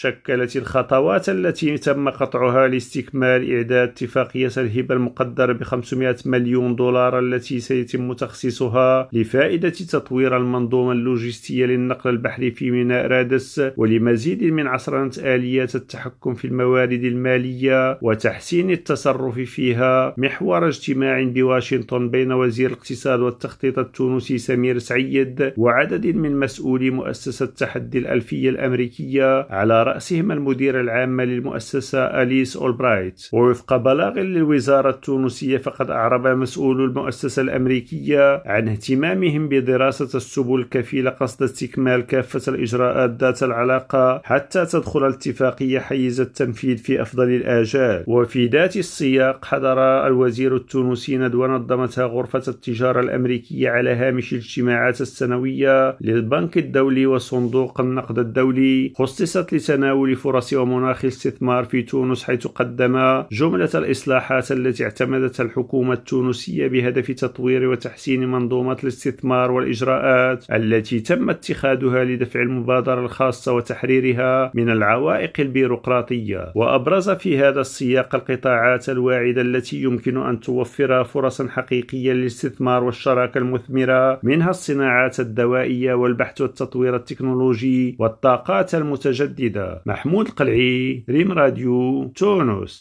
شكلت الخطوات التي تم قطعها لاستكمال إعداد اتفاقية الهبة المقدرة ب$500 مليون التي سيتم تخصيصها لفائدة تطوير المنظومة اللوجستية للنقل البحري في ميناء رادس، ولمزيد من عصرنة آليات التحكم في الموارد المالية وتحسين التصرف فيها، محور اجتماع بواشنطن بين وزير الاقتصاد والتخطيط التونسي سمير سعيد وعدد من مسؤولي مؤسسة تحدي الألفية الأمريكية، على رأسهم المدير العام للمؤسسة أليس أولبرايت. ووفق بلاغ للوزارة التونسية، فقد أعرب مسؤول المؤسسة الأمريكية عن اهتمامهم بدراسة السبل الكفيلة قصد استكمال كافة الإجراءات ذات العلاقة حتى تدخل الاتفاقية حيز التنفيذ في أفضل الآجال. وفي ذات السياق، حضر الوزير التونسي ندوة نظمتها غرفة التجارة الأمريكية على هامش الاجتماعات السنوية للبنك الدولي وصندوق النقد الدولي، خصصت لتناول فرص ومناخ الاستثمار في تونس، حيث قدم جملة الإصلاحات التي اعتمدتها الحكومة التونسية بهدف تطوير وتحسين منظومة الاستثمار والإجراءات التي تم اتخاذها لدفع المبادرة الخاصة وتحريرها من العوائق البيروقراطية. وأبرز في هذا السياق القطاعات الواعدة التي يمكن أن توفر فرصا حقيقية للاستثمار والشراكة المثمرة، منها الصناعات الدوائية والبحث والتطوير التكنولوجي والطاقات المتجددة. محمود القلعي، ريم راديو، تونس.